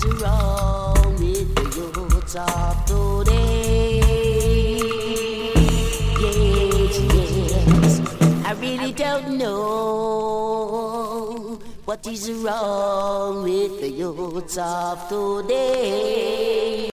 is wrong with the youths of today? Yes, yes, I really don't know what is wrong with the youths of today.